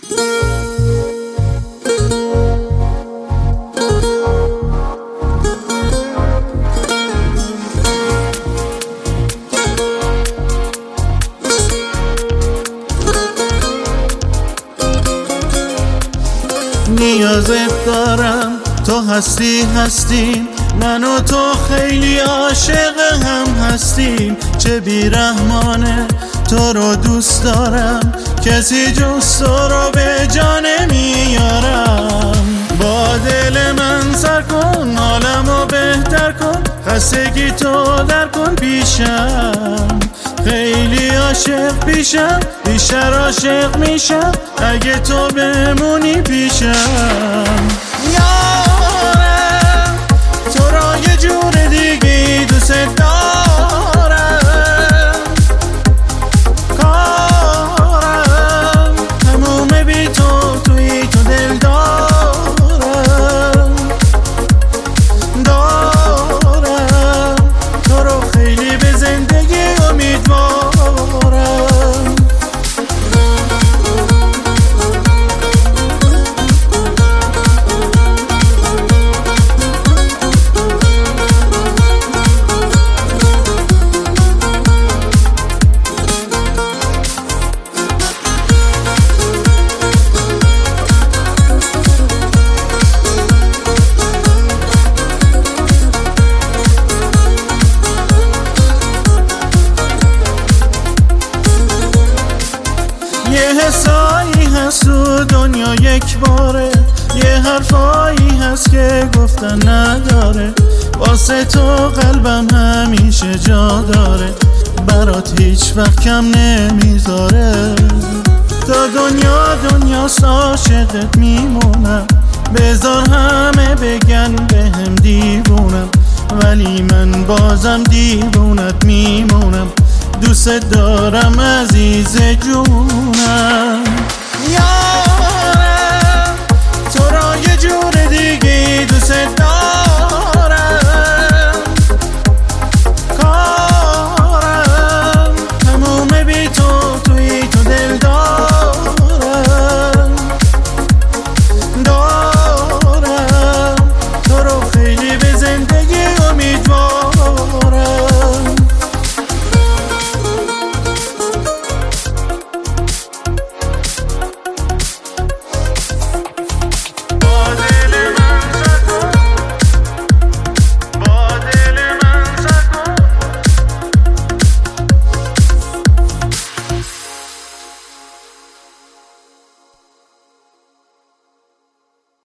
نیازت دارم، تو هستیم، من و تو خیلی عاشق هم هستیم. چه بیرحمانه تو رو دوست دارم، کسی جز تو رو به جا نمیارم. با دل من سر کن، حالمو بهتر کن، خستگی تو در کن پیشم. خیلی عاشق پیشم، بیشتر عاشق میشم اگه تو بمونی پیشم. یارم تو را یه جور دیگه دوست دارم، کارم تمومه بی تو، توی تو دل دارم تو رو خیلی به زندگی امیدوارم. یه حسایی هست تو دنیا یک باره، یه حرفایی هست که گفتن نداره. واسه تو قلبم همیشه جا داره، برات هیچ وقت کم نمیذاره. تا دنیا عاشقت میمونم، بذار همه بگن بهم دیوونم، ولی من بازم دیوونت میمونم. دوست دارم عزیز جون،